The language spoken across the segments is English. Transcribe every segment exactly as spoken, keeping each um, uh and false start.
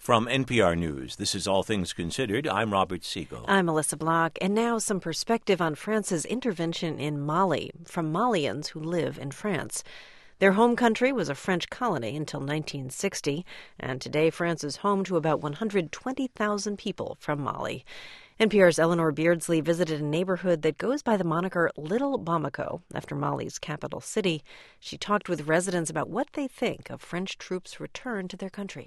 From N P R News, this is All Things Considered. I'm Robert Siegel. I'm Melissa Block. And now some perspective on France's intervention in Mali from Malians who live in France. Their home country was a French colony until nineteen sixty, and today France is home to about one hundred twenty thousand people from Mali. N P R's Eleanor Beardsley visited a neighborhood that goes by the moniker Little Bamako, after Mali's capital city. She talked with residents about what they think of French troops' return to their country.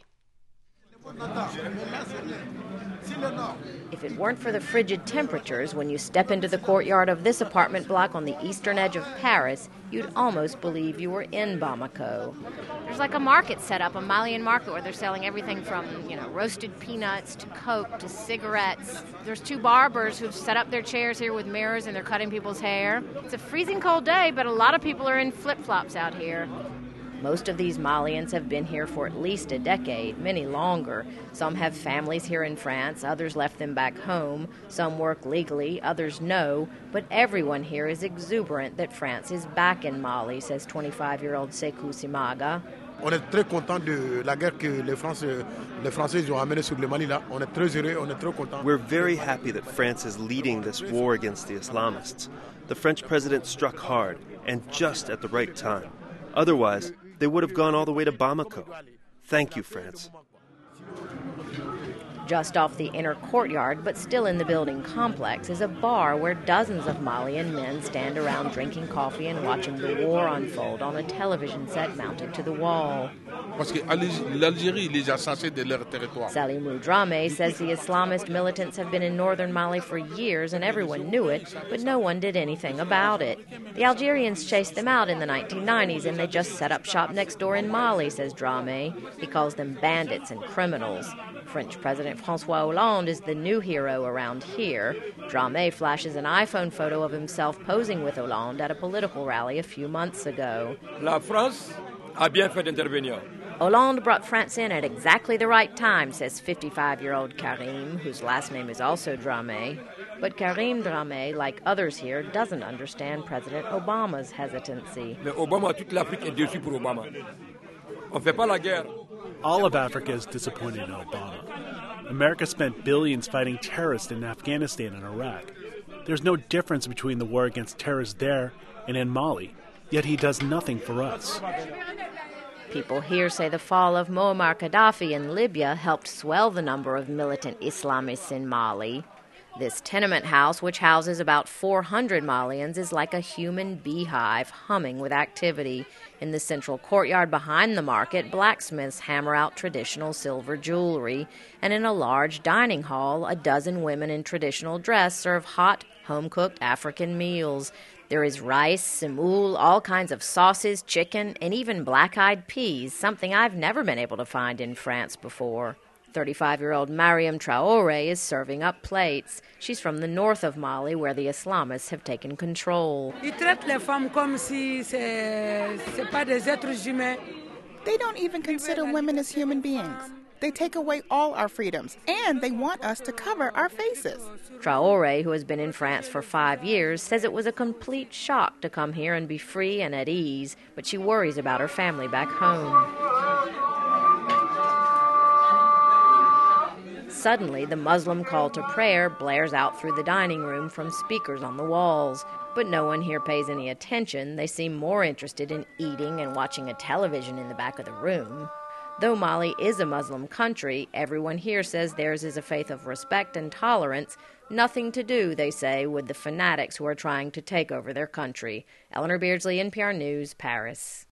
If it weren't for the frigid temperatures, when you step into the courtyard of this apartment block on the eastern edge of Paris, you'd almost believe you were in Bamako. There's like a market set up, a Malian market, where they're selling everything from, you know, roasted peanuts to Coke to cigarettes. There's two barbers who've set up their chairs here with mirrors and they're cutting people's hair. It's a freezing cold day, but a lot of people are in flip-flops out here. Most of these Malians have been here for at least a decade, many longer. Some have families here in France, others left them back home. Some work legally, others no. But everyone here is exuberant that France is back in Mali, says twenty-five-year-old Sekou Simaga. On est très content de la guerre que les Français, les Français ont amenée sur le Mali là. On est très heureux, on est très content. We're very happy that France is leading this war against the Islamists. The French president struck hard, and just at the right time. Otherwise, they would have gone all the way to Bamako. Thank you, France. Just off the inner courtyard, but still in the building complex, is a bar where dozens of Malian men stand around drinking coffee and watching the war unfold on a television set mounted to the wall. Salimou Dramé says the Islamist militants have been in northern Mali for years and everyone knew it, but no one did anything about it. The Algerians chased them out in the nineteen nineties and they just set up shop next door in Mali, says Dramé. He calls them bandits and criminals. French President François Hollande is the new hero around here. Dramé flashes an iPhone photo of himself posing with Hollande at a political rally a few months ago. La France a bien fait d'intervenir. Hollande brought France in at exactly the right time, says fifty-five-year-old Karim, whose last name is also Dramé. But Karim Dramé, like others here, doesn't understand President Obama's hesitancy. Mais Obama, toute l'Afrique est déçue pour Obama. On fait pas la guerre. All of Africa is disappointed in Obama. America spent billions fighting terrorists in Afghanistan and Iraq. There's no difference between the war against terrorists there and in Mali, yet he does nothing for us. People here say the fall of Muammar Gaddafi in Libya helped swell the number of militant Islamists in Mali. This tenement house, which houses about four hundred Malians, is like a human beehive humming with activity. In the central courtyard behind the market, blacksmiths hammer out traditional silver jewelry. And in a large dining hall, a dozen women in traditional dress serve hot, home-cooked African meals. There is rice, semoule, all kinds of sauces, chicken, and even black-eyed peas, something I've never been able to find in France before. thirty-five-year-old Mariam Traoré is serving up plates. She's from the north of Mali, where the Islamists have taken control. They don't even consider women as human beings. They take away all our freedoms, and they want us to cover our faces. Traoré, who has been in France for five years, says it was a complete shock to come here and be free and at ease, but she worries about her family back home. Suddenly, the Muslim call to prayer blares out through the dining room from speakers on the walls. But no one here pays any attention. They seem more interested in eating and watching a television in the back of the room. Though Mali is a Muslim country, everyone here says theirs is a faith of respect and tolerance. Nothing to do, they say, with the fanatics who are trying to take over their country. Eleanor Beardsley, N P R News, Paris.